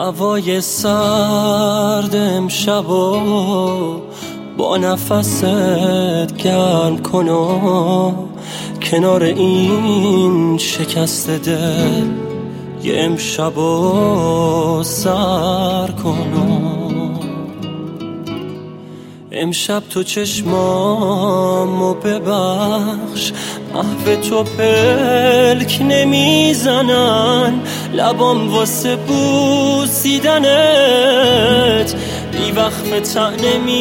هوای سرد امشبو با نفست گرم کن و کنار این شکست دل یه امشبو سر کن. امشب تو چشمامو ببخش، محو تو پلک نمیزنن، لبام واسه بوسیدنت بی وقفه ته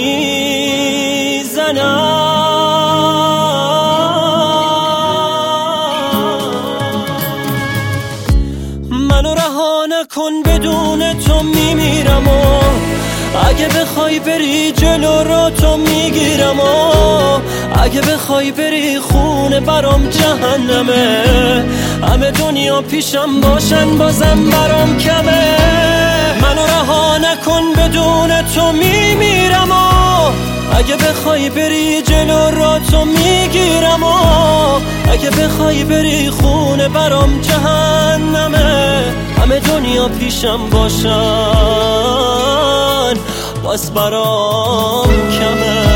نمیزنن. منو رها نکن، بدون تو میمیرم و اگه بخوای بری جلو رو تو میگیرم و اگه بخوای بری خونه برام جهنمه، همه دنیا پیشم باشن بازم برام کمه. منو رها نکن، بدون تو میمیرم و اگه بخوای بری جلو رو تو میگیرم و اگه بخوای بری خونه برام جهنمه، همه دنیا پیشم باشن باز برام کمه.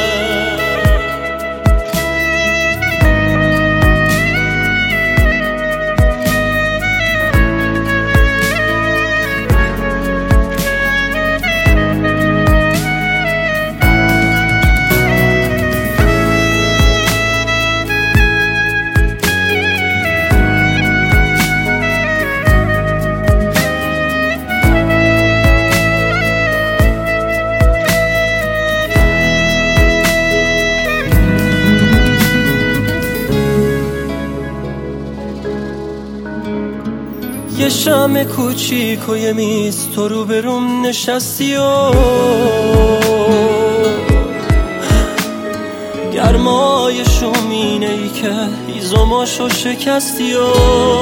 یه شمع کوچیک و یه میز تو رو بروم نشستی و گرمای شومینه ای که هیزماشو شکستی و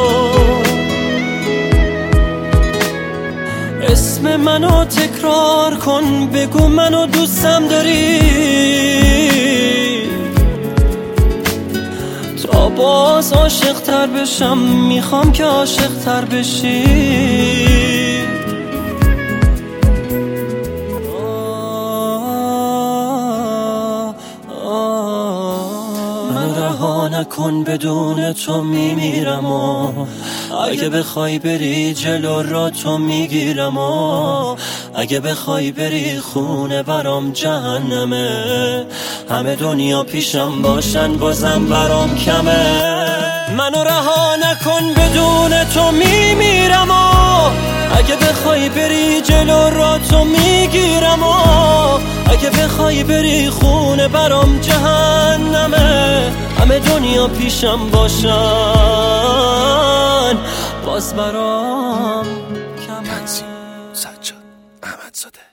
اسم منو تکرار کن، بگو منو دوستم داری تا باز عاشق تر بشم، میخوام که عاشق تر بشی. من رها نکن، بدون تو میمیرم و اگه بخوای بری جلو را تو میگیرم و اگه بخوای بری خونه برام جهنمه، همه دنیا پیشم باشن بازم برام کمه. منو رها نکن، بدون تو میمیرم و اگه بخوای بری جلو را تو میگیرم و اگه بخوای بری خونه برام جهنمه، همه دنیا پیشم باشن باز برام کمه. سجاد احمدزاده.